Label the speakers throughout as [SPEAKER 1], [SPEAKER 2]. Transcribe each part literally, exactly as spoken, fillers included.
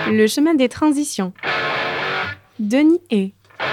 [SPEAKER 1] Le chemin des transitions. Denis Hay.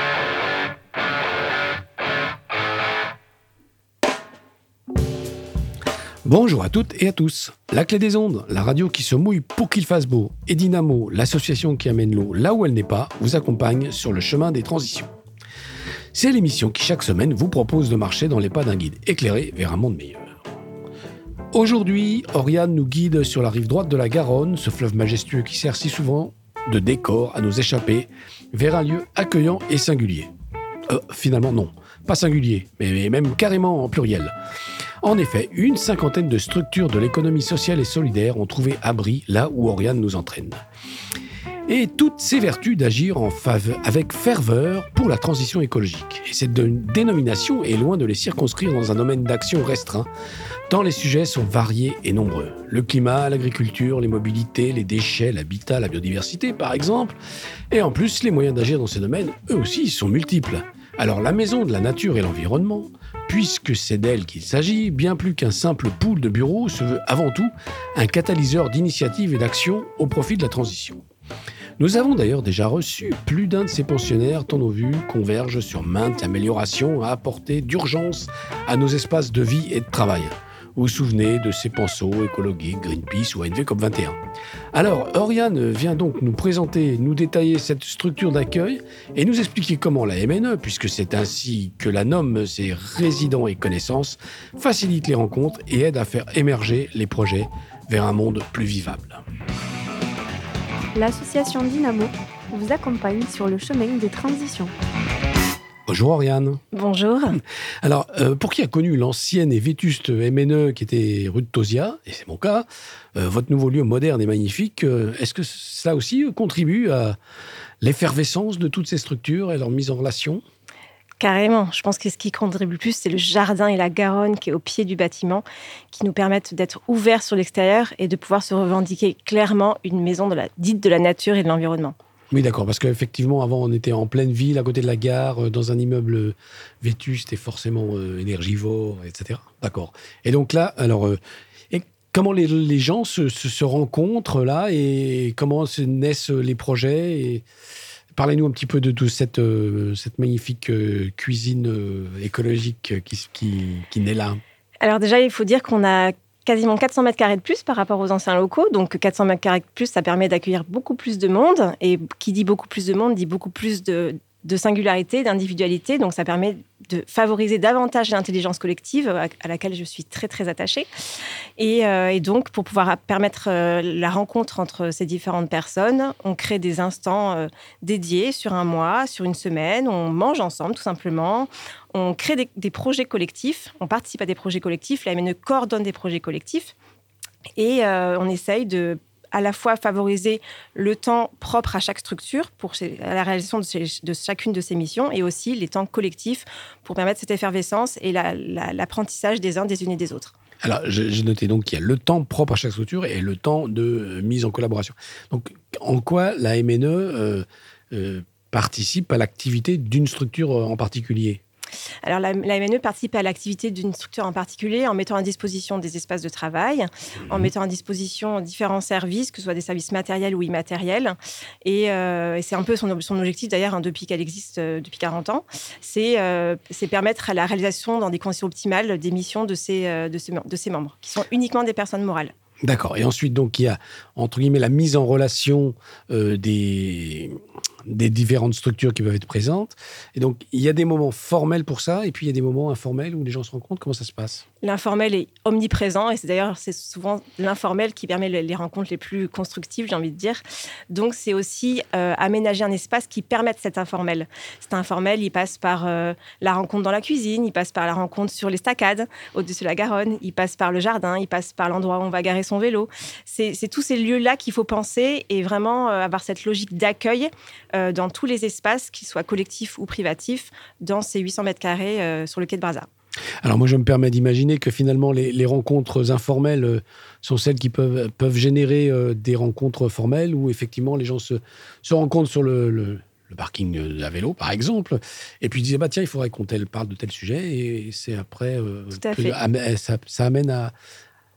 [SPEAKER 2] Bonjour à toutes et à tous. La Clé des Ondes, la radio qui se mouille pour qu'il fasse beau, et Dynamo, l'association qui amène l'eau là où elle n'est pas, vous accompagne sur le chemin des transitions. C'est l'émission qui chaque semaine vous propose de marcher dans les pas d'un guide éclairé vers un monde meilleur. Aujourd'hui, Oriane nous guide sur la rive droite de la Garonne, ce fleuve majestueux qui sert si souvent de décor à nos échappées, vers un lieu accueillant et singulier. Euh, finalement non, pas singulier, mais même carrément en pluriel. En effet, une cinquantaine de structures de l'économie sociale et solidaire ont trouvé abri là où Oriane nous entraîne. Et toutes ces vertus d'agir en fave- avec ferveur pour la transition écologique. Et cette de- dénomination est loin de les circonscrire dans un domaine d'action restreint, tant les sujets sont variés et nombreux. Le climat, l'agriculture, les mobilités, les déchets, l'habitat, la biodiversité par exemple. Et en plus, les moyens d'agir dans ces domaines, eux aussi, sont multiples. Alors la Maison de la Nature et l'Environnement, puisque c'est d'elle qu'il s'agit, bien plus qu'un simple pool de bureaux, se veut avant tout un catalyseur d'initiative et d'action au profit de la transition. Nous avons d'ailleurs déjà reçu plus d'un de ces pensionnaires tant nos vues convergent sur maintes améliorations à apporter d'urgence à nos espaces de vie et de travail. Vous vous souvenez de ces pensos écologiques, Greenpeace ou A N V COP vingt et un. Alors, Oriane vient donc nous présenter, nous détailler cette structure d'accueil et nous expliquer comment la M N E, puisque c'est ainsi que la nomme ses résidents et connaissances, facilite les rencontres et aide à faire émerger les projets vers un monde plus vivable.
[SPEAKER 1] L'association Dynamo vous accompagne sur le chemin des transitions.
[SPEAKER 2] Bonjour Oriane.
[SPEAKER 3] Bonjour.
[SPEAKER 2] Alors, euh, pour qui a connu l'ancienne et vétuste M N E qui était rue de Tauziat, et c'est mon cas, euh, votre nouveau lieu moderne et magnifique, euh, est-ce que cela aussi euh, contribue à l'effervescence de toutes ces structures et leur mise en relation ?
[SPEAKER 3] Carrément. Je pense que ce qui contribue le plus, c'est le jardin et la Garonne qui est au pied du bâtiment, qui nous permettent d'être ouverts sur l'extérieur et de pouvoir se revendiquer clairement une maison de la, dite de la nature et de l'environnement.
[SPEAKER 2] Oui, d'accord, parce qu'effectivement, avant, on était en pleine ville, à côté de la gare, dans un immeuble vétuste et forcément euh, énergivore, et cetera. D'accord. Et donc là, alors, euh, et comment les, les gens se, se, se rencontrent là et comment se naissent les projets et... Parlez-nous un petit peu de, de cette, euh, cette magnifique euh, cuisine euh, écologique qui, qui, qui naît là.
[SPEAKER 3] Alors déjà, il faut dire qu'on a quasiment quatre cents mètres carrés de plus par rapport aux anciens locaux. Donc quatre cents mètres carrés de plus, ça permet d'accueillir beaucoup plus de monde. Et qui dit beaucoup plus de monde, dit beaucoup plus de, de singularité, d'individualité. Donc ça permet de favoriser davantage l'intelligence collective à, à laquelle je suis très, très attachée. Et, euh, et donc, pour pouvoir permettre euh, la rencontre entre ces différentes personnes, on crée des instants euh, dédiés sur un mois, sur une semaine. On mange ensemble, tout simplement. On crée des, des projets collectifs. On participe à des projets collectifs. La M N E coordonne des projets collectifs. Et euh, on essaye de à la fois favoriser le temps propre à chaque structure pour la réalisation de, ces, de chacune de ces missions et aussi les temps collectifs pour permettre cette effervescence et la, la, l'apprentissage des uns, des unes et des autres.
[SPEAKER 2] Alors, j'ai noté donc qu'il y a le temps propre à chaque structure et le temps de mise en collaboration. Donc, en quoi la M N E euh, euh, participe à l'activité d'une structure en particulier ?
[SPEAKER 3] Alors, la, la M N E participe à l'activité d'une structure en particulier en mettant à disposition des espaces de travail, mmh. en mettant à disposition différents services, que ce soit des services matériels ou immatériels. Et, euh, et c'est un peu son, son objectif, d'ailleurs, hein, depuis qu'elle existe euh, depuis quarante ans, c'est, euh, c'est permettre à la réalisation dans des conditions optimales des missions de ses, euh, de ses, de ses membres, qui sont uniquement des personnes morales.
[SPEAKER 2] D'accord. Et ensuite, donc, il y a, entre guillemets, la mise en relation euh, des, des différentes structures qui peuvent être présentes. Et donc, il y a des moments formels pour ça, et puis il y a des moments informels où les gens se rencontrent. Comment ça se passe ?
[SPEAKER 3] L'informel est omniprésent, et c'est d'ailleurs c'est souvent l'informel qui permet les rencontres les plus constructives, j'ai envie de dire. Donc, c'est aussi euh, aménager un espace qui permette cet informel. Cet informel, il passe par euh, la rencontre dans la cuisine, il passe par la rencontre sur l'estacade, au-dessus de la Garonne, il passe par le jardin, il passe par l'endroit où on va garer son vélo. C'est, c'est tous ces lieux-là qu'il faut penser et vraiment euh, avoir cette logique d'accueil euh, dans tous les espaces, qu'ils soient collectifs ou privatifs, dans ces huit cents mètres carrés euh, sur le quai de Brazza.
[SPEAKER 2] Alors moi, je me permets d'imaginer que finalement, les, les rencontres informelles euh, sont celles qui peuvent, peuvent générer euh, des rencontres formelles où effectivement les gens se, se rencontrent sur le, le, le parking à vélo, par exemple, et puis disaient, bah, tiens, il faudrait qu'on tel, parle de tel sujet, et c'est après, euh,
[SPEAKER 3] Tout à fait.
[SPEAKER 2] que, ça, ça amène à,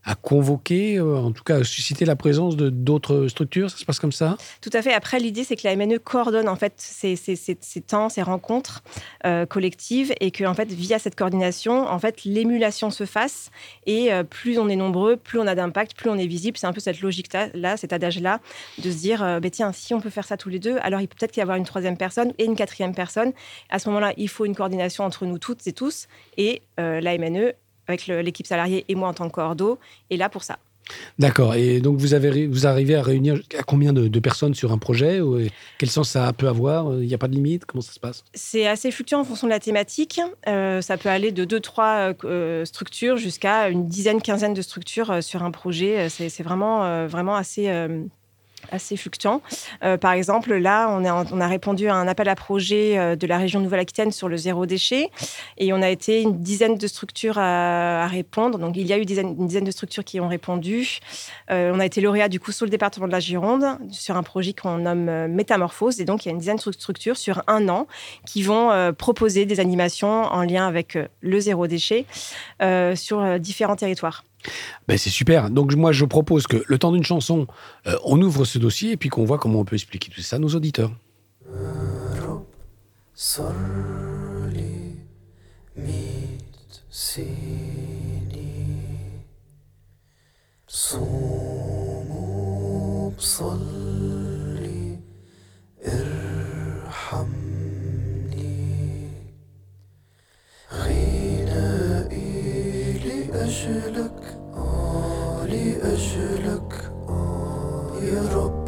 [SPEAKER 2] à convoquer, euh, en tout cas à susciter la présence de d'autres structures. Ça se passe comme ça?
[SPEAKER 3] Tout à fait. Après, l'idée, c'est que la M N E coordonne en fait ces, ces, ces, ces temps, ces rencontres euh, collectives, et que en fait, via cette coordination, en fait, l'émulation se fasse. Et euh, plus on est nombreux, plus on a d'impact, plus on est visible. C'est un peu cette logique-là, cet adage-là, de se dire, euh, bah, tiens, si on peut faire ça tous les deux, alors il peut peut-être y avoir une troisième personne et une quatrième personne. À ce moment-là, il faut une coordination entre nous toutes et tous. Et euh, la M N E, avec le, l'équipe salariée et moi en tant que coordo, est là pour ça.
[SPEAKER 2] D'accord. Et donc, vous, avez, vous arrivez à réunir à combien de, de personnes sur un projet? Ou, quel sens ça peut avoir? Il n'y a pas de limite? Comment ça se passe?
[SPEAKER 3] C'est assez fluctuant en fonction de la thématique. Euh, ça peut aller de deux, trois euh, structures jusqu'à une dizaine, quinzaine de structures euh, sur un projet. C'est, c'est vraiment, euh, vraiment assez... Euh, assez fluctuant. Euh, par exemple, là, on, est en, on a répondu à un appel à projet euh, de la région Nouvelle-Aquitaine sur le zéro déchet, et on a été une dizaine de structures à, à répondre. Donc, il y a eu dizaine, une dizaine de structures qui ont répondu. Euh, on a été lauréat, du coup, sur le département de la Gironde, sur un projet qu'on nomme euh, Métamorphose. Et donc, il y a une dizaine de structures sur un an qui vont euh, proposer des animations en lien avec euh, le zéro déchet euh, sur euh, différents territoires.
[SPEAKER 2] Ben c'est super. Donc moi, je propose que le temps d'une chanson, euh, on ouvre ce dossier et puis qu'on voit comment on peut expliquer tout ça à nos auditeurs.
[SPEAKER 4] لأجلك آه لأجلك آه يا رب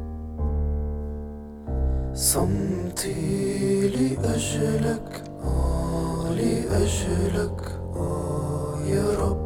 [SPEAKER 4] صمتي لأجلك آه لأجلك آه يا رب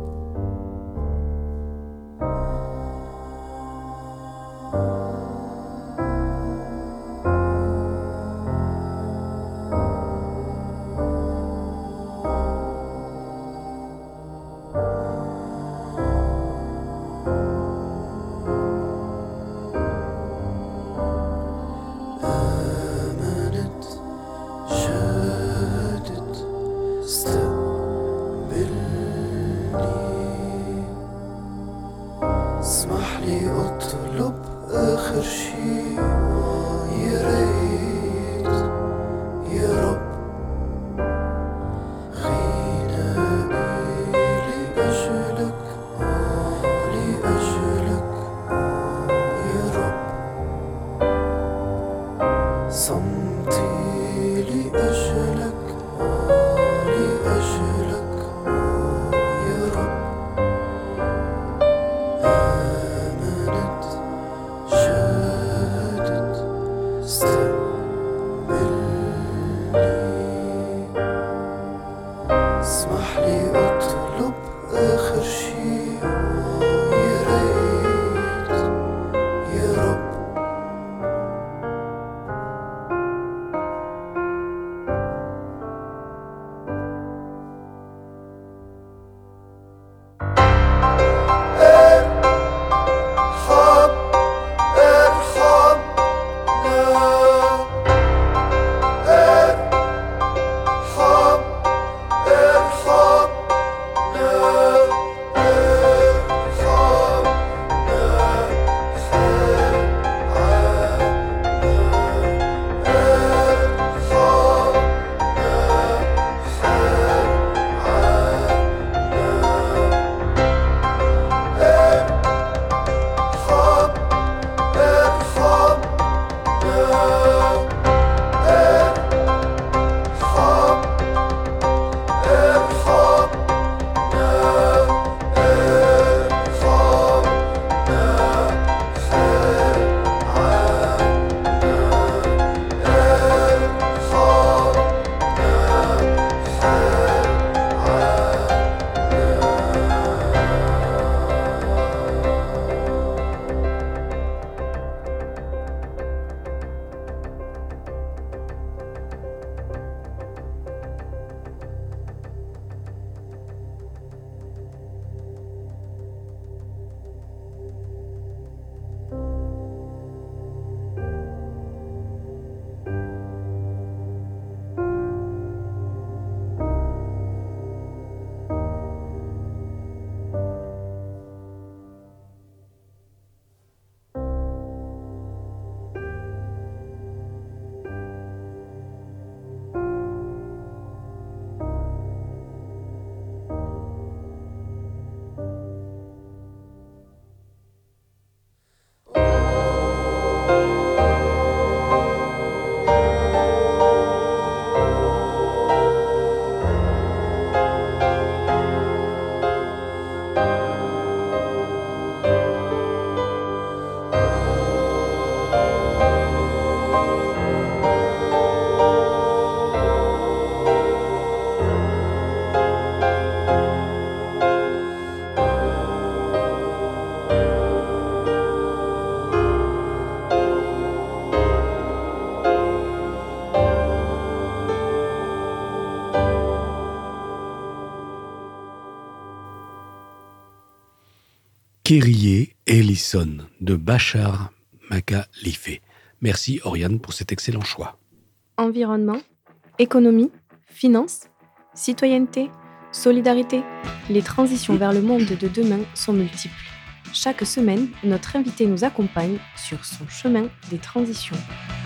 [SPEAKER 2] Kyrie eleison de Bachar Makhalife. Merci Oriane pour cet excellent choix.
[SPEAKER 1] Environnement, économie, finances, citoyenneté, solidarité. Les transitions vers le monde de demain sont multiples. Chaque semaine, notre invité nous accompagne sur son chemin des transitions.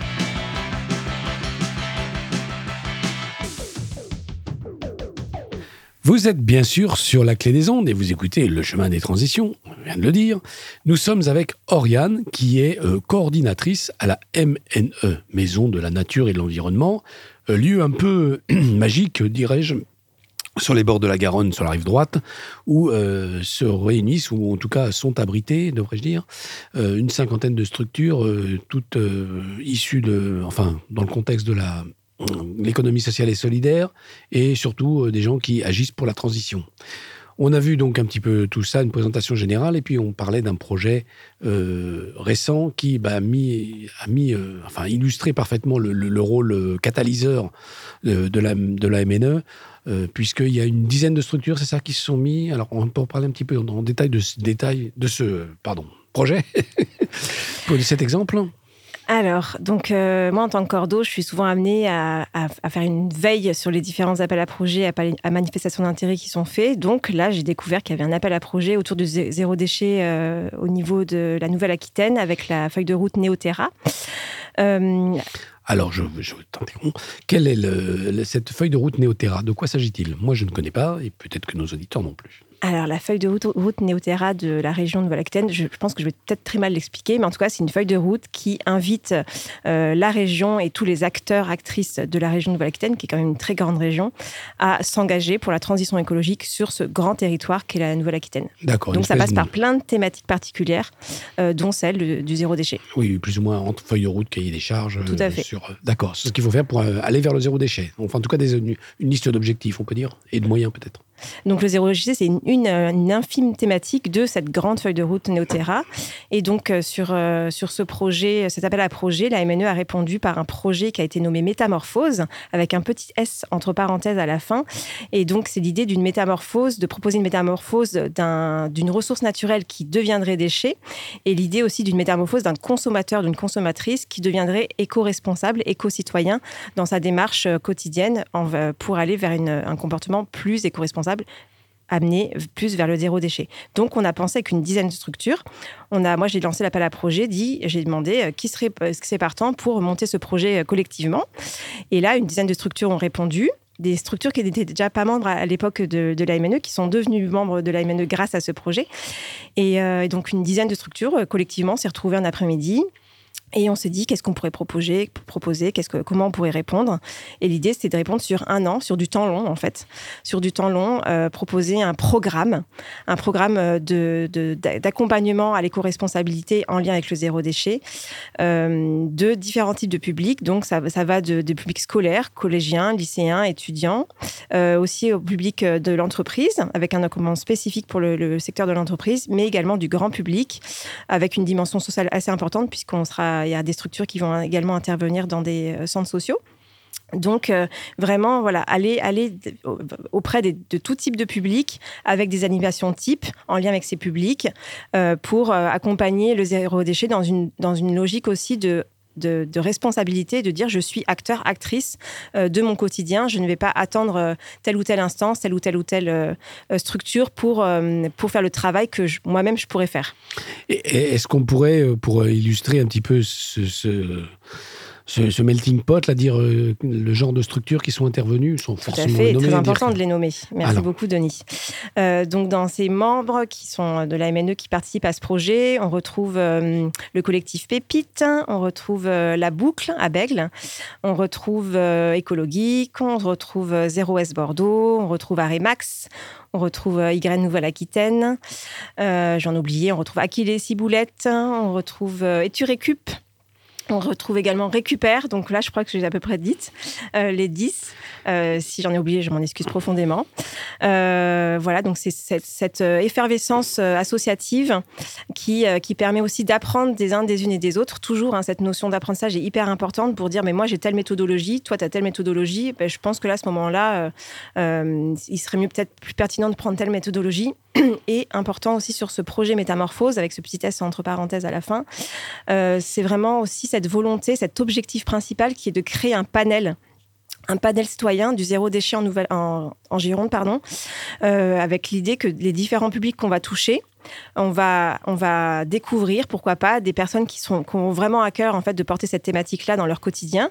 [SPEAKER 2] Vous êtes bien sûr sur la clé des ondes et vous écoutez le chemin des transitions, on vient de le dire. Nous sommes avec Oriane qui est euh, coordinatrice à la M N E, Maison de la Nature et de l'Environnement, euh, lieu un peu magique, dirais-je, sur les bords de la Garonne, sur la rive droite, où euh, se réunissent, ou en tout cas sont abritées, devrais-je dire, euh, une cinquantaine de structures, euh, toutes euh, issues de, enfin, dans le contexte de la l'économie sociale et solidaire, et surtout euh, des gens qui agissent pour la transition. On a vu donc un petit peu tout ça, une présentation générale, et puis on parlait d'un projet euh, récent qui bah, a mis, a mis euh, enfin, illustré parfaitement le, le, le rôle euh, catalyseur de, de, la, de la M N E, euh, puisqu'il y a une dizaine de structures, c'est ça, qui se sont mis. Alors on peut en parler un petit peu en, en détail de ce, détail de ce pardon, projet, pour cet exemple.
[SPEAKER 3] Alors, donc, euh, moi, en tant que cordo, je suis souvent amenée à, à, à faire une veille sur les différents appels à projets, à, à manifestations d'intérêt qui sont faits. Donc là, j'ai découvert qu'il y avait un appel à projet autour du zéro déchet euh, au niveau de la Nouvelle-Aquitaine avec la feuille de route Néoterra. Euh,
[SPEAKER 2] Alors, je, je t'interromps. Quelle est le, le, cette feuille de route Néoterra? De quoi s'agit-il? Moi, je ne connais pas, et peut-être que nos auditeurs non plus.
[SPEAKER 3] Alors, la feuille de route, route Néoterra de la région Nouvelle-Aquitaine, je, je pense que je vais peut-être très mal l'expliquer, mais en tout cas, c'est une feuille de route qui invite euh, la région et tous les acteurs, actrices de la région Nouvelle-Aquitaine, qui est quand même une très grande région, à s'engager pour la transition écologique sur ce grand territoire qu'est la Nouvelle-Aquitaine.
[SPEAKER 2] D'accord.
[SPEAKER 3] Donc, ça passe
[SPEAKER 2] de...
[SPEAKER 3] par plein de thématiques particulières, euh, dont celle de, du zéro déchet.
[SPEAKER 2] Oui, plus ou moins entre feuille de route, cahier des charges.
[SPEAKER 3] Tout à fait.
[SPEAKER 2] Sur... D'accord, c'est ce qu'il faut faire pour euh, aller vers le zéro déchet. Enfin, en tout cas, des, une, une liste d'objectifs, on peut dire, et de moyens peut-être.
[SPEAKER 3] Donc, le zéro déchet, c'est une, une, une infime thématique de cette grande feuille de route Néoterra. Et donc, euh, sur, euh, sur ce projet, cet appel à projet, la M N E a répondu par un projet qui a été nommé Métamorphose, avec un petit S entre parenthèses à la fin. Et donc, c'est l'idée d'une métamorphose, de proposer une métamorphose d'un, d'une ressource naturelle qui deviendrait déchet. Et l'idée aussi d'une métamorphose d'un consommateur, d'une consommatrice qui deviendrait éco-responsable, éco-citoyen dans sa démarche quotidienne en, pour aller vers une, un comportement plus éco-responsable, amener plus vers le zéro déchet. Donc, on a pensé avec une dizaine de structures. On a, moi, j'ai lancé l'appel à projet, dit, j'ai demandé euh, qui serait, euh, serait partant pour monter ce projet euh, collectivement. Et là, une dizaine de structures ont répondu. Des structures qui n'étaient déjà pas membres à l'époque de, de la M N E, qui sont devenues membres de la M N E grâce à ce projet. Et euh, donc, une dizaine de structures, euh, collectivement, s'est retrouvée un après-midi. Et on s'est dit, qu'est-ce qu'on pourrait proposer, proposer qu'est-ce que, comment on pourrait répondre. Et l'idée, c'était de répondre sur un an, sur du temps long, en fait. Sur du temps long, euh, proposer un programme, un programme de, de, d'accompagnement à l'éco-responsabilité en lien avec le zéro déchet, euh, de différents types de publics. Donc, ça, ça va de, de publics scolaires, collégiens, lycéens, étudiants, euh, aussi au public de l'entreprise, avec un accompagnement spécifique pour le, le secteur de l'entreprise, mais également du grand public, avec une dimension sociale assez importante, puisqu'on sera... Il y a des structures qui vont également intervenir dans des centres sociaux. Donc, euh, vraiment, voilà, aller, aller auprès des, de tout type de public avec des animations types en lien avec ces publics euh, pour euh, accompagner le zéro déchet dans une, dans une logique aussi de De, de responsabilité, de dire je suis acteur, actrice euh, de mon quotidien. Je ne vais pas attendre euh, telle ou telle instance, telle ou telle ou telle euh, structure pour, euh, pour faire le travail que je, moi-même je pourrais faire.
[SPEAKER 2] Et, et est-ce qu'on pourrait, pour illustrer un petit peu ce, ce, ce, ce melting pot, là, dire euh, le genre de structures qui sont intervenues, sont
[SPEAKER 3] Tout
[SPEAKER 2] forcément
[SPEAKER 3] à fait,
[SPEAKER 2] nommées,
[SPEAKER 3] très important
[SPEAKER 2] dire...
[SPEAKER 3] de les nommer. Merci Alors. beaucoup, Denis. Euh, donc, dans ces membres qui sont de la M N E qui participent à ce projet, on retrouve euh, le collectif Pépite, on retrouve euh, La Boucle à Bègle, on retrouve euh, Écologique, on retrouve euh, Zéro S Bordeaux, on retrouve Arémax, on retrouve euh, Y Nouvelle-Aquitaine, euh, j'en ai oublié, on retrouve Aquilée Ciboulette, on retrouve euh, Eturécup. On retrouve également Récupère, donc là je crois que j'ai à peu près dit euh, les dix. Euh, si j'en ai oublié, je m'en excuse profondément. Euh, voilà, donc c'est cette, cette effervescence associative qui, euh, qui permet aussi d'apprendre des uns, des unes et des autres. Toujours, hein, cette notion d'apprentissage est hyper importante pour dire mais moi j'ai telle méthodologie, toi tu as telle méthodologie. Ben, je pense que là, à ce moment-là, euh, euh, il serait mieux peut-être plus pertinent de prendre telle méthodologie Et important aussi sur ce projet Métamorphose, avec ce petit test entre parenthèses à la fin, euh, c'est vraiment aussi cette volonté, cet objectif principal qui est de créer un panel un panel citoyen du zéro déchet en, Nouvelle, en, en Gironde, pardon, euh, avec l'idée que les différents publics qu'on va toucher, on va, on va découvrir, pourquoi pas, des personnes qui, sont, qui ont vraiment à cœur en fait, de porter cette thématique-là dans leur quotidien,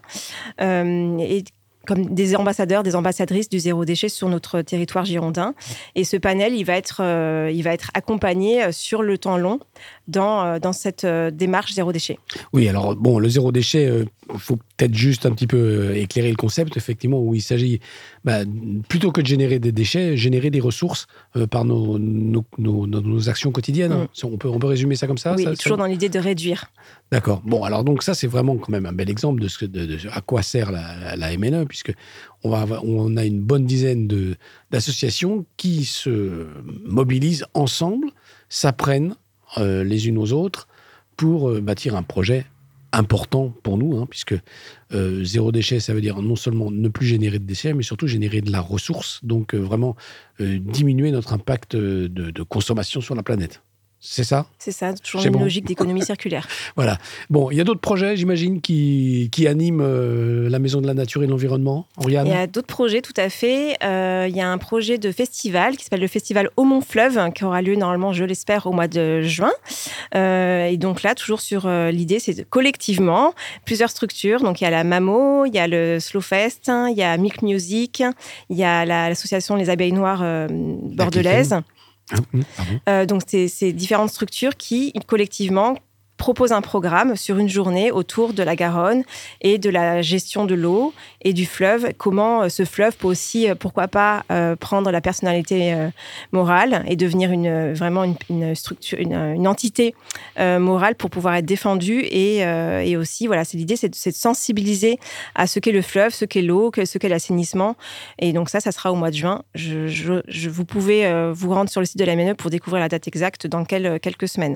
[SPEAKER 3] euh, et comme des ambassadeurs, des ambassadrices du zéro déchet sur notre territoire girondin. Et ce panel, il va être, euh, il va être accompagné sur le temps long dans, euh, dans cette euh, démarche zéro déchet.
[SPEAKER 2] Oui, alors bon, le zéro déchet, il euh, faut peut-être juste un petit peu euh, éclairer le concept, effectivement, où il s'agit, bah, plutôt que de générer des déchets, générer des ressources euh, par nos, nos, nos, nos actions quotidiennes. Hein. Mm. On, peut, on peut résumer ça comme ça?
[SPEAKER 3] Oui,
[SPEAKER 2] ça,
[SPEAKER 3] toujours
[SPEAKER 2] ça...
[SPEAKER 3] dans l'idée de réduire.
[SPEAKER 2] D'accord. Bon, alors donc ça, c'est vraiment quand même un bel exemple de, ce que, de, de à quoi sert la, la, la M N E, puisque on, va avoir, on a une bonne dizaine de, d'associations qui se mobilisent ensemble, s'apprennent euh, les unes aux autres pour euh, bâtir un projet important pour nous, hein, puisque euh, zéro déchet, ça veut dire non seulement ne plus générer de déchets, mais surtout générer de la ressource, donc euh, vraiment euh, diminuer notre impact de, de consommation sur la planète. C'est ça?
[SPEAKER 3] C'est ça, toujours
[SPEAKER 2] C'est
[SPEAKER 3] une
[SPEAKER 2] bon.
[SPEAKER 3] logique d'économie circulaire.
[SPEAKER 2] Voilà. Bon, il y a d'autres projets, j'imagine, qui, qui animent euh, la Maison de la Nature et de l'Environnement. Oriane?
[SPEAKER 3] Il y a d'autres projets, tout à fait. Euh, il y a un projet de festival qui s'appelle le Festival Au Mont-Fleuve, qui aura lieu normalement, je l'espère, au mois de juin. Euh, et donc là, toujours sur euh, l'idée, c'est de, collectivement, plusieurs structures. Donc il y a la MAMO, il y a le Slowfest, hein, il y a Milk Music, il y a la, l'association Les Abeilles Noires euh, bordelaises.
[SPEAKER 2] Ah, pardon.
[SPEAKER 3] Euh, donc, c'est ces différentes structures qui, collectivement, proposent un programme sur une journée autour de la Garonne et de la gestion de l'eau et du fleuve. Comment euh, ce fleuve peut aussi, euh, pourquoi pas, euh, prendre la personnalité euh, morale et devenir une, vraiment une, une structure, une, une entité euh, morale pour pouvoir être défendue. Et, euh, et aussi, voilà, c'est l'idée, c'est de, c'est de sensibiliser à ce qu'est le fleuve, ce qu'est l'eau, ce qu'est l'assainissement. Et donc ça, ça sera au mois de juin. Je, je, je, vous pouvez euh, vous rendre sur le site de la M N E pour découvrir la date exacte dans quel, quelques semaines.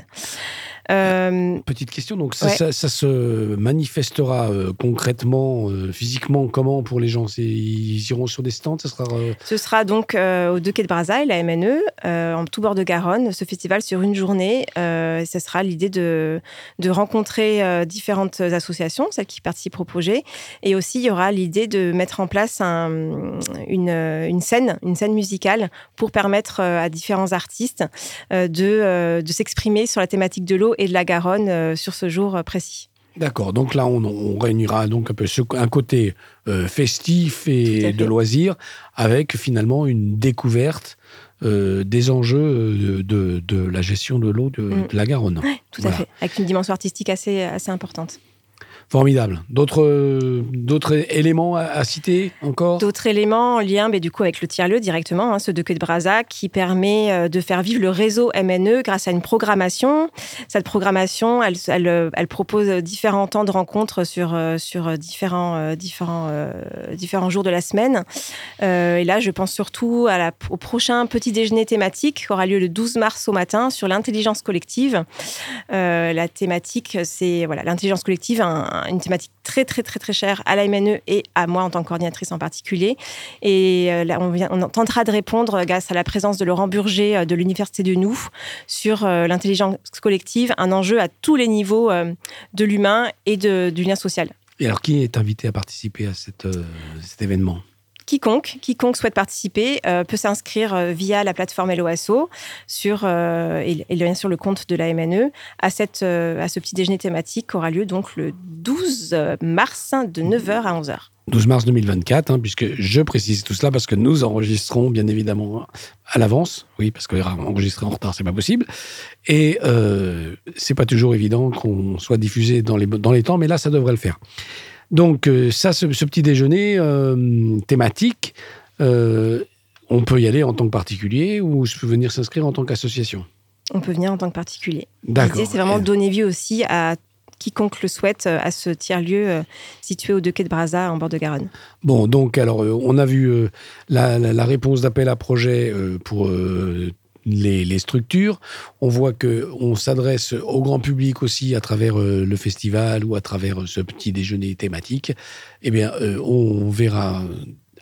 [SPEAKER 2] Euh, Petite question, donc ça, ouais. ça, ça se manifestera euh, concrètement, euh, physiquement, comment pour les gens? C'est, ils iront sur des stands, ça sera... Euh...
[SPEAKER 3] Ce sera donc euh, au deux quais de Brazaille, la M N E, euh, en tout bord de Garonne, ce festival sur une journée. Euh, ça sera l'idée de, de rencontrer euh, différentes associations, celles qui participent au projet, et aussi il y aura l'idée de mettre en place un, une, une scène, une scène musicale pour permettre euh, à différents artistes euh, de, euh, de s'exprimer sur la thématique de l'eau et de la Garonne euh, sur ce jour euh, précis.
[SPEAKER 2] D'accord, donc là on, on réunira donc un peu ce, un côté euh, festif et de loisirs avec finalement une découverte euh, des enjeux de, de, de la gestion de l'eau de, mmh. de la Garonne.
[SPEAKER 3] Ouais, tout voilà. à fait, avec une dimension artistique assez, assez importante.
[SPEAKER 2] Formidable. D'autres, euh, d'autres éléments à, à citer encore?
[SPEAKER 3] D'autres éléments en lien mais du coup, avec le tiers-lieu directement, hein, ce deux quais de Brazaille, qui permet euh, de faire vivre le réseau M N E grâce à une programmation. Cette programmation, elle, elle, elle propose différents temps de rencontres sur, euh, sur différents, euh, différents, euh, différents jours de la semaine. Euh, et là, je pense surtout à la, au prochain petit déjeuner thématique qui aura lieu le douze mars au matin sur l'intelligence collective. Euh, la thématique, c'est voilà, l'intelligence collective, un, une thématique très, très, très, très chère à la M N E et à moi en tant que coordinatrice en particulier. Et euh, là, on, vient, on tentera de répondre grâce à la présence de Laurent Burger euh, de l'Université de Nou sur euh, l'intelligence collective, un enjeu à tous les niveaux euh, de l'humain et de, du lien social.
[SPEAKER 2] Et alors, qui est invité à participer à cette, euh, cet événement ?
[SPEAKER 3] Quiconque, quiconque souhaite participer euh, peut s'inscrire euh, via la plateforme L O A S O sur, euh, et, et bien sûr le compte de la M N E à, cette, euh, à ce petit déjeuner thématique qui aura lieu donc le douze mars de neuf heures à onze heures.
[SPEAKER 2] douze mars deux mille vingt-quatre, hein, puisque je précise tout cela parce que nous enregistrons bien évidemment à l'avance, oui, parce qu'enregistrer en retard, c'est pas possible. Et euh, c'est pas toujours évident qu'on soit diffusé dans les, dans les temps, mais là, ça devrait le faire. Donc, euh, ça, ce, ce petit déjeuner euh, thématique, euh, on peut y aller en tant que particulier ou je peux venir s'inscrire en tant qu'association?
[SPEAKER 3] On peut venir en tant que particulier.
[SPEAKER 2] D'accord.
[SPEAKER 3] L'idée, c'est vraiment de donner vie aussi à quiconque le souhaite à ce tiers-lieu euh, situé au deux quais de Brazaille en bord de Garonne.
[SPEAKER 2] Bon, donc, alors, euh, on a vu euh, la, la, la réponse d'appel à projet euh, pour... Euh, Les, les structures. On voit qu'on s'adresse au grand public aussi à travers euh, le festival ou à travers ce petit déjeuner thématique. Eh bien, euh, on verra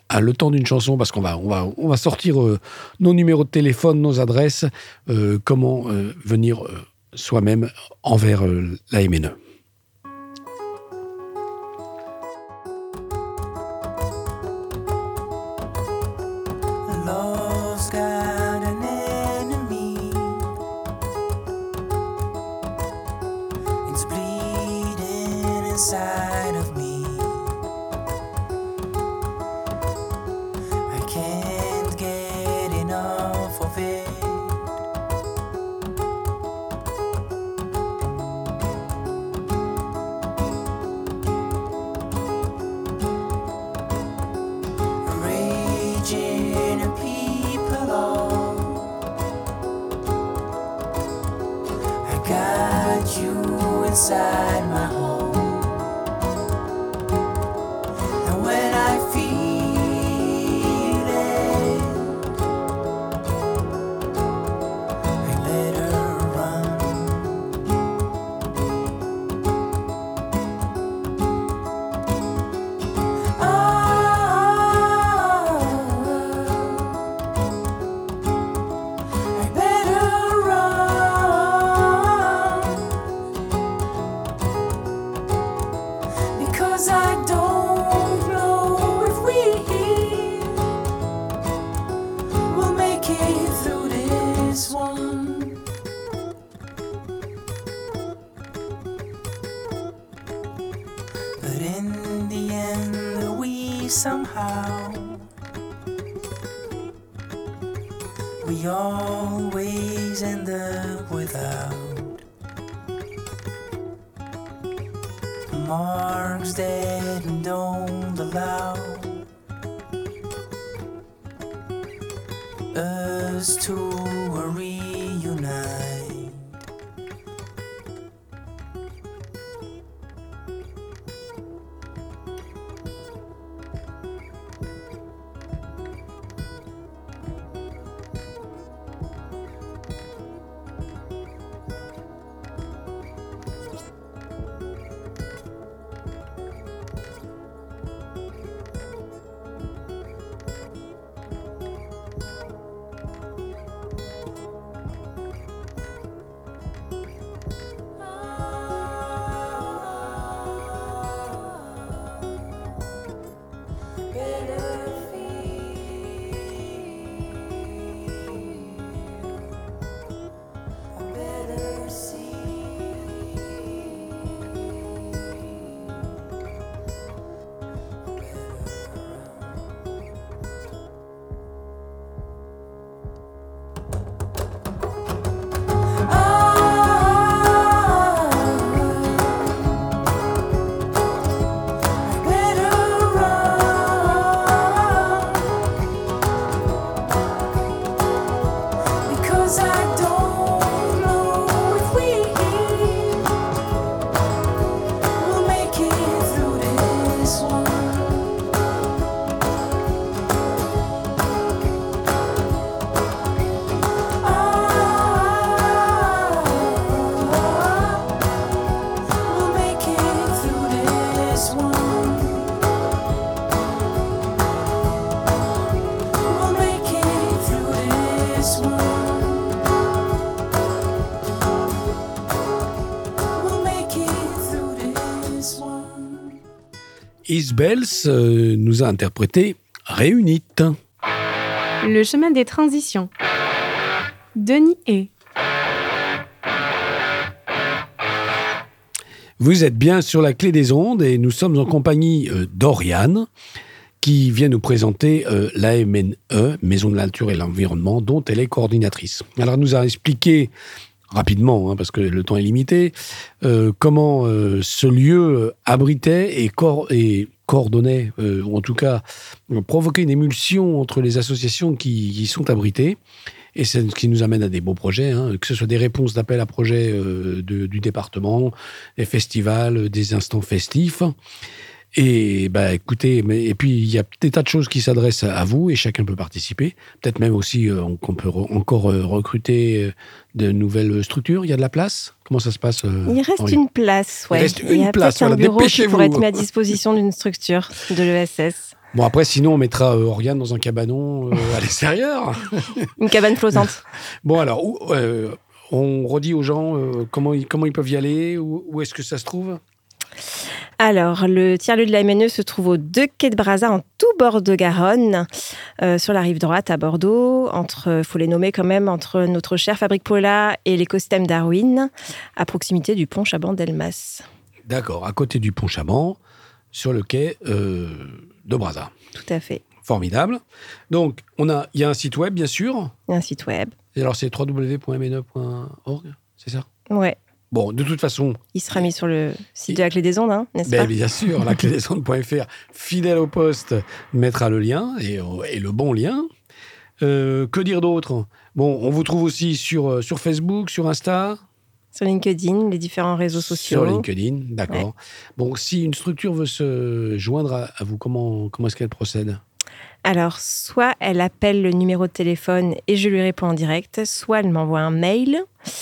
[SPEAKER 2] à le temps d'une chanson, parce qu'on va, on va, on va sortir euh, nos numéros de téléphone, nos adresses, euh, comment euh, venir euh, soi-même envers euh, la M N E.
[SPEAKER 4] Love's got an enemy. It's bleeding inside of me. I can't get enough of it. Raging and people all. I got you inside my home. And when I feel it, I better run. I better run, because I don't know if we will make it through this one. But in the end, we somehow, we always end up without marks that don't allow us to reunite.
[SPEAKER 2] Isbels euh, nous a interprété Réunite.
[SPEAKER 1] Le chemin des transitions. Denis Hay.
[SPEAKER 2] Vous êtes bien sur la clé des ondes et nous sommes en compagnie euh, d'Oriane qui vient nous présenter euh, l'A M N E, Maison de la Nature et l'Environnement, dont elle est coordinatrice. Alors, elle nous a expliqué rapidement, hein, parce que le temps est limité, euh, comment euh, ce lieu abritait et, cor- et coordonnait, euh, ou en tout cas euh, provoquait une émulsion entre les associations qui y sont abritées. Et c'est ce qui nous amène à des beaux projets, hein, que ce soit des réponses d'appel à projets euh, de, du département, des festivals, des instants festifs. Et bah, écoutez, mais, et puis il y a des tas de choses qui s'adressent à vous et chacun peut participer. Peut-être même aussi euh, qu'on peut re- encore euh, recruter euh, de nouvelles structures. Il y a de la place ? Comment ça se passe euh,
[SPEAKER 3] Il reste
[SPEAKER 2] Henri
[SPEAKER 3] une place, ouais.
[SPEAKER 2] Il reste
[SPEAKER 3] Il y
[SPEAKER 2] une
[SPEAKER 3] a
[SPEAKER 2] place,
[SPEAKER 3] peut-être un
[SPEAKER 2] voilà,
[SPEAKER 3] bureau qui
[SPEAKER 2] dépêchez-vous.
[SPEAKER 3] pourrait être mis à disposition d'une structure de l'E S S.
[SPEAKER 2] Bon, après, sinon, on mettra euh, Oriane dans un cabanon euh, à l'extérieur.
[SPEAKER 3] Une cabane flottante.
[SPEAKER 2] Bon, alors, où, euh, on redit aux gens euh, comment, ils, comment ils peuvent y aller, où, où est-ce que ça se trouve?
[SPEAKER 3] Alors, le tiers-lieu de la M N E se trouve aux deux quais de Brazza, en tout bord de Garonne, euh, sur la rive droite à Bordeaux, entre, faut les nommer quand même, entre notre chère Fabrique Paula et l'écosystème Darwin, à proximité du pont Chaban-Delmas.
[SPEAKER 2] D'accord, à côté du pont Chaban, sur le quai euh, de Brazza.
[SPEAKER 3] Tout à fait.
[SPEAKER 2] Formidable. Donc, on a, il y a un site web, bien sûr.
[SPEAKER 3] Il y a un site web.
[SPEAKER 2] Et alors, c'est w w w point m n e point org, c'est ça?
[SPEAKER 3] Ouais.
[SPEAKER 2] Bon, de toute façon...
[SPEAKER 3] Il sera mis sur le site de la Clé des Ondes, hein, n'est-ce
[SPEAKER 2] ben,
[SPEAKER 3] pas?
[SPEAKER 2] Bien sûr, la clé des ondes point f r, fidèle au poste, mettra le lien, et, et le bon lien. Euh, que dire d'autre? Bon, on vous trouve aussi sur, sur Facebook, sur Insta,
[SPEAKER 3] Sur LinkedIn, les différents réseaux sociaux.
[SPEAKER 2] sur LinkedIn, d'accord. Ouais. Bon, si une structure veut se joindre à, à vous, comment, comment est-ce qu'elle procède?
[SPEAKER 3] Alors, soit elle appelle le numéro de téléphone et je lui réponds en direct, soit elle m'envoie un mail.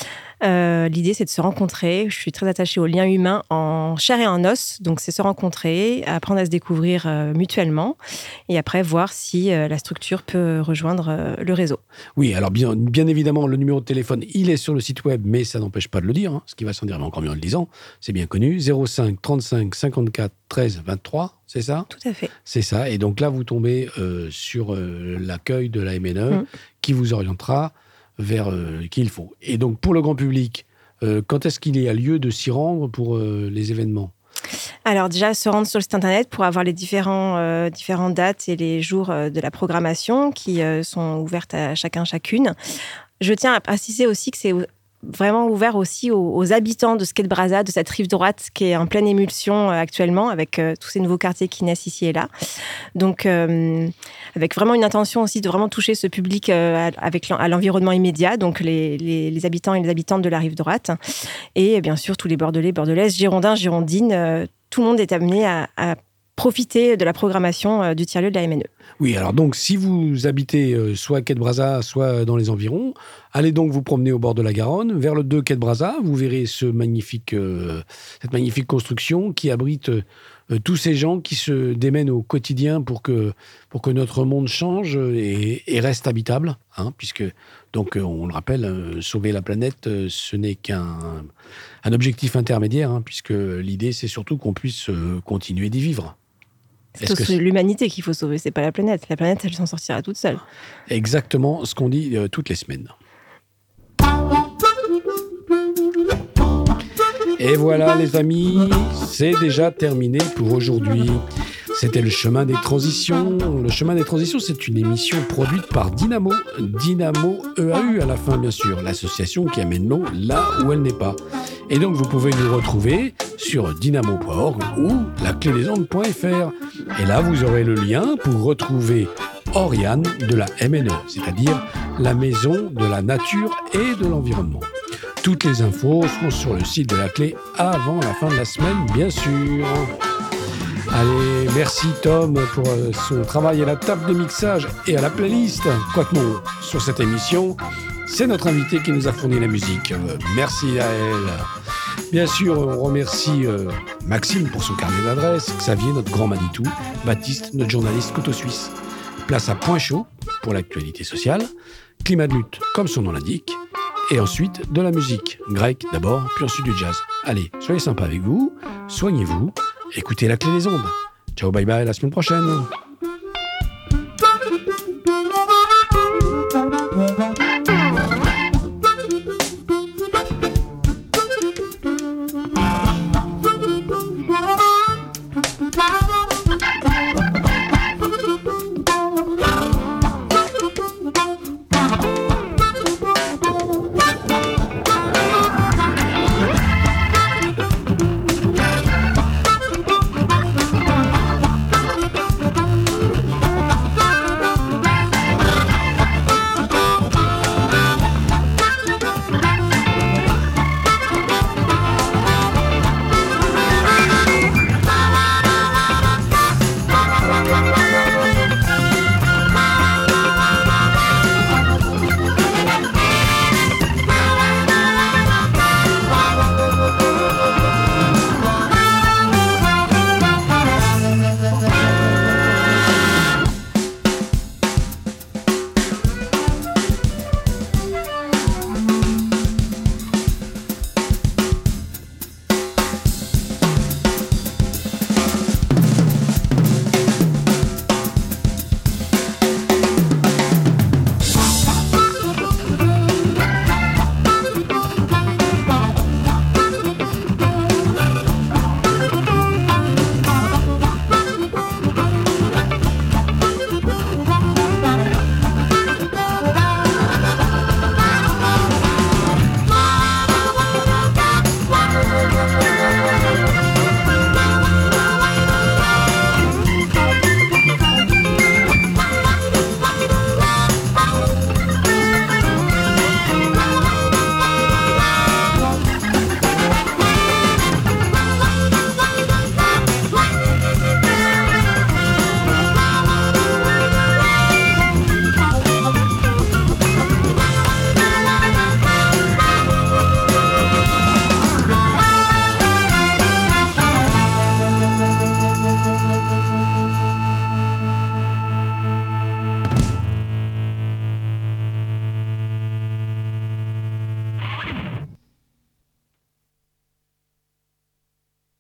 [SPEAKER 3] Euh, l'idée, c'est de se rencontrer. Je suis très attachée au lien humain en chair et en os. Donc, c'est se rencontrer, apprendre à se découvrir euh, mutuellement et après voir si euh, la structure peut rejoindre euh, le réseau.
[SPEAKER 2] Oui, alors bien, bien évidemment, le numéro de téléphone, il est sur le site web, mais ça n'empêche pas de le dire, hein, ce qui va s'en dire encore mieux en le disant. C'est bien connu, zéro cinq trente-cinq cinquante-quatre treize vingt-trois, c'est ça?
[SPEAKER 3] Tout à fait.
[SPEAKER 2] C'est ça. Et donc là, vous tombez euh, sur euh, l'accueil de la M N E mmh. qui vous orientera vers euh, qui il faut. Et donc, pour le grand public, euh, quand est-ce qu'il y a lieu de s'y rendre pour euh, les événements?
[SPEAKER 3] Alors déjà, se rendre sur le site internet pour avoir les différents, euh, différentes dates et les jours euh, de la programmation qui euh, sont ouvertes à chacun, chacune. Je tiens à préciser aussi que c'est vraiment ouvert aussi aux, aux habitants de ce quai de Brazza, de cette rive droite qui est en pleine émulsion euh, actuellement avec euh, tous ces nouveaux quartiers qui naissent ici et là. Donc, euh, avec vraiment une intention aussi de vraiment toucher ce public euh, avec l'en, à l'environnement immédiat, donc les, les, les habitants et les habitantes de la rive droite. Et bien sûr, tous les Bordelais, Bordelaises, Girondins, Girondines, euh, tout le monde est amené à, à profiter de la programmation euh, du tiers-lieu de la M N E.
[SPEAKER 2] Oui, alors donc, si vous habitez euh, soit à quai de Brazza, soit dans les environs, allez donc vous promener au bord de la Garonne, vers le deux quai de Brazza, vous verrez ce magnifique, euh, cette magnifique construction qui abrite euh, tous ces gens qui se démènent au quotidien pour que, pour que notre monde change et, et reste habitable, hein, puisque, donc, on le rappelle, euh, sauver la planète, euh, ce n'est qu'un un objectif intermédiaire, hein, puisque l'idée, c'est surtout qu'on puisse euh, continuer d'y vivre.
[SPEAKER 3] C'est Est-ce que... l'humanité qu'il faut sauver, c'est pas la planète. La planète, elle s'en sortira toute seule.
[SPEAKER 2] Exactement ce qu'on dit euh, toutes les semaines. Et voilà les amis, c'est déjà terminé pour aujourd'hui. C'était le chemin des transitions. Le chemin des transitions, c'est une émission produite par Dynamo. Dynamo E A U à la fin, bien sûr. L'association qui amène l'eau là où elle n'est pas. Et donc, vous pouvez nous retrouver sur dynamo point org ou la clé des ondes point f r. Et là, vous aurez le lien pour retrouver Oriane de la M N E, c'est-à-dire la maison de la nature et de l'environnement. Toutes les infos seront sur le site de la clé avant la fin de la semaine, bien sûr. Allez, merci Tom pour son travail à la table de mixage et à la playlist. Quoique non, sur cette émission, c'est notre invité qui nous a fourni la musique. Merci à elle. Bien sûr, on remercie euh, Maxime pour son carnet d'adresses, Xavier, notre grand Manitou, Baptiste, notre journaliste couteau suisse. Place à Point Chaud pour l'actualité sociale, Climat de lutte comme son nom l'indique, et ensuite de la musique, grec d'abord, puis ensuite du jazz. Allez, soyez sympas avec vous, soignez-vous, écoutez la clé des ondes. Ciao, bye bye, à la semaine prochaine.